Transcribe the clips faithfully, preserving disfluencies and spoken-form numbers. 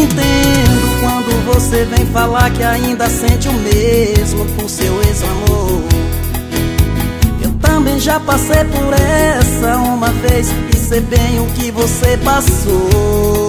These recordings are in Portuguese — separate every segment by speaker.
Speaker 1: entendo quando você vem falar que ainda sente o mesmo por seu ex-amor. Eu também já passei por essa uma vez e sei bem o que você passou.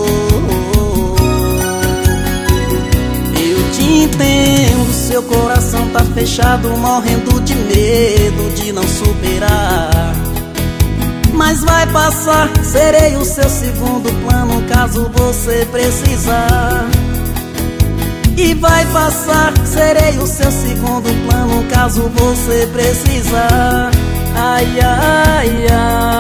Speaker 1: Eu te entendo, seu coração tá fechado, morrendo de medo de não superar. Mas vai passar, serei o seu segundo plano caso você precisar. E vai passar, serei o seu segundo plano caso você precisar. Ai, ai,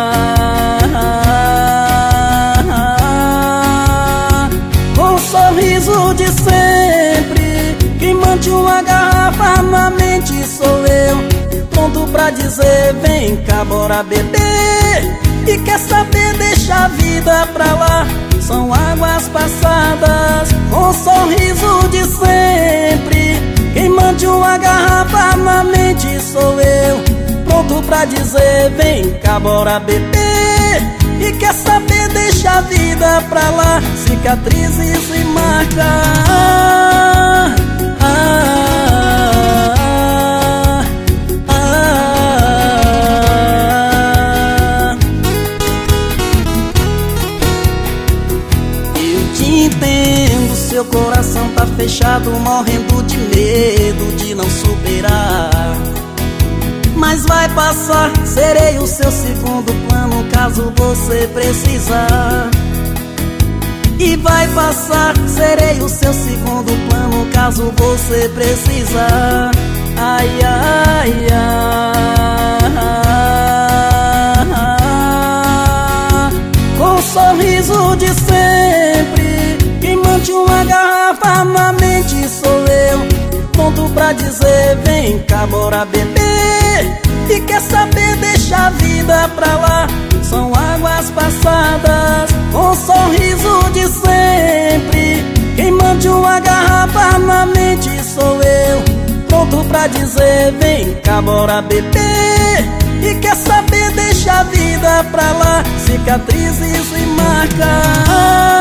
Speaker 1: ai. Com um sorriso de sempre, quem mante uma garrafa na mente sou eu, pronto pra dizer vem cá, bora beber. E quer saber, deixa a vida pra lá, são águas passadas. Com um sorriso de sempre, quem mande uma garrafa na mente sou eu, pronto pra dizer vem cá, bora beber. E quer saber, deixa a vida pra lá, cicatrizes e marcas. Ah, ah, ah, ah. Eu te entendo, seu coração tá fechado, morrendo de medo de não superar. Mas vai passar, serei o seu segundo plano caso você precisar. E vai passar, serei o seu segundo plano caso você precisar. Ai, ai, ai. Com um sorriso de sempre, quem mante uma garrafa na mente sou eu, pronto pra dizer vem cá, bora beber. E quer saber, deixa a vida pra lá, são águas passadas. Com um sorriso de sempre, quem mande uma garrafa na mente sou eu, pronto pra dizer vem cá, bora beber. E quer saber, deixa a vida pra lá, cicatrizes e marcas.